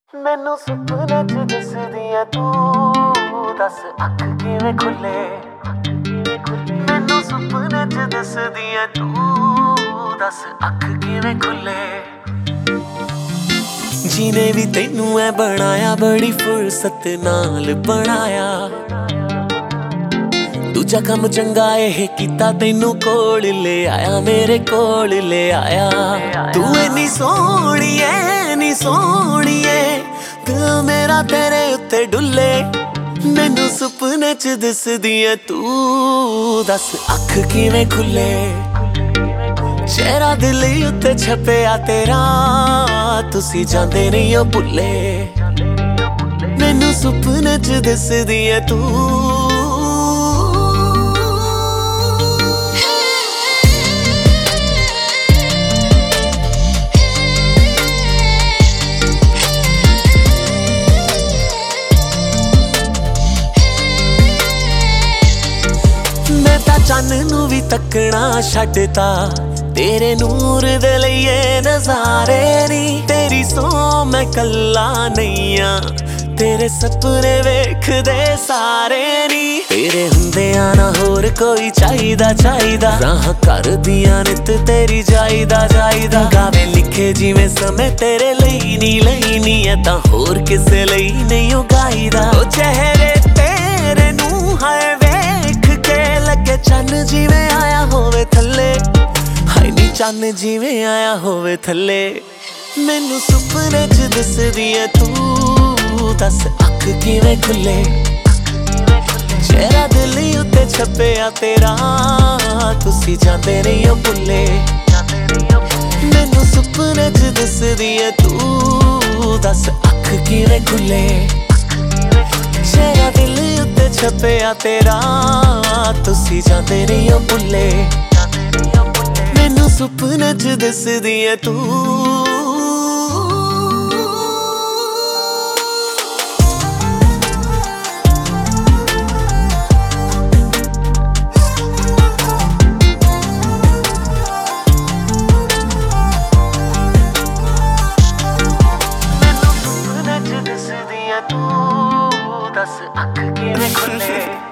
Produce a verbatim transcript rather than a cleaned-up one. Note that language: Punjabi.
ਮੈਨੂੰ ਸੁਪਨੇ ਚ ਦਿਸਦੀ ਐ ਤੂੰ, ਦੱਸ ਅੱਖ ਕਿਵੇਂ ਖੁੱਲੇ। ਮੈਨੂੰ ਸੁਪਨੇ ਚ ਦਿਸਦੀ ਐ ਤੂੰ, ਦੱਸ ਅੱਖ ਕਿਵੇਂ ਖੁੱਲੇ। ਜੀਨੇ ਵੀ ਤੈਨੂੰ ਐ ਬਣਾਇਆ, ਬੜੀ ਫੁਰਸਤ ਨਾਲ ਬਣਾਇਆ। ਦੂਜਾ ਕੰਮ ਚੰਗਾ ਇਹ ਕੀਤਾ, ਤੈਨੂੰ ਕੋਲ ਲੈ ਆਇਆ, ਮੇਰੇ ਕੋਲ ਲੈ ਆਇਆ। ਤੂੰ ਇੰਨੀ ਸੋਹਣੀ ਐ, ਨੀ ਸੋਹਣੀਏ, ਦਿਲ ਮੇਰਾ ਤੇਰੇ ਉੱਤੇ ਡੁੱਲੇ। ਮੈਨੂੰ ਸੁਪਨੇ ਚ ਦਿਸਦੀ ਐ ਤੂੰ, ਦੱਸ ਅੱਖ ਕਿਵੇਂ ਖੁੱਲੇ। ਚਿਹਰਾ ਦਿਲ ਉੱਤੇ ਛਪਿਆ ਤੇਰਾ, ਤੁਸੀਂ ਜਾਂਦੇ ਨਹੀਂ ਹੋ ਭੁੱਲੇ। ਮੈਨੂੰ ਸੁਪਨੇ ਚ ਦਿਸਦੀ ਐ ਤੂੰ। ਚੰਨ ਨੂੰ ਵੀ ਤੱਕਣਾ ਛੱਡਤਾ, ਤੇਰੇ ਨੂਰ ਦੇ ਲਈਏ ਨਜ਼ਾਰੇ ਨੀ। ਤੇਰੀ ਸੌ ਮੈਂ ਕੱਲਾ ਨਹੀਂ ਆ, ਤੇਰੇ ਸੁਪਨੇ ਵੇਖਦੇ ਸਾਰੇ ਨੀ। ਤੇਰੇ ਹੁੰਦਿਆਂ ਨਾ ਹੋਰ ਕੋਈ ਚਾਹੀਦਾ ਚਾਹੀਦਾ, ਰਾਹਾਂ ਕਰਦੀਆਂ ਨਿਤ ਤੇਰੀ ਜਾਈਦਾ ਜਾਈਦਾ। ਗਾਵੇ ਲਿਖੇ ਜਿਵੇਂ ਸਮੇਂ ਤੇਰੇ ਲਈ ਨੀ ਲਈ ਨੀ, ਐ ਤਾਂ ਹੋਰ ਕਿਸੇ ਲਈ ਨਹੀਂ ਉਹ ਗਾਈਦਾ। ਉਹ ਚਿਹਰੇ ਤੇਰੇ ਨੂੰ ਹਾਏ ਵੇਖ ਕੇ ਲੱਗੇ ਚੰਨ ਜਿਵੇਂ ਆਇਆ ਹੋਵੇ ਥੱਲੇ। ਹਾਏ ਨੀ ਚੰਨ ਜਿਵੇਂ ਆਇਆ ਹੋਵੇ ਥੱਲੇ। ਮੈਨੂੰ ਸੁਪਨੇ ਚ ਦਿਸਦੀ ਐ ਤੂੰ, ਦੱਸ ਅੱਖ ਕਿਵੇਂ ਖੁੱਲੇ। ਚਿਹਰਾ ਦਿਲ ਉੱਤੇ ਛਪਿਆ ਤੇਰਾ, ਤੁਸੀਂ ਜਾਂਦੇ ਨਹੀਂ ਹੋ ਭੁੱਲੇ। ਮੈਨੂੰ ਸੁਪਨੇ ਚ ਦਿਸਦੀ ਐ ਤੂੰ, ਦੱਸ ਅੱਖ ਕਿਵੇਂ ਖੁੱਲੇ। ਚਿਹਰਾ ਦਿਲ ਉੱਤੇ ਛਪਿਆ ਤੇਰਾ, ਤੁਸੀਂ ਜਾਂਦੇ ਨਹੀਂ ਹੋ ਭੁੱਲੇ। ਮੈਨੂੰ ਸੁਪਨੇ ਚ ਦਿਸਦੀ ਐ ਤੂੰ। ਮੈਨੂੰ ਸੁਪਨੇ ਚ ਦਿਸਦੀ ਐ ਤੂੰ, ਦੱਸ ਅੱਖ ਕਿਵੇਂ ਖੁੱਲੇ।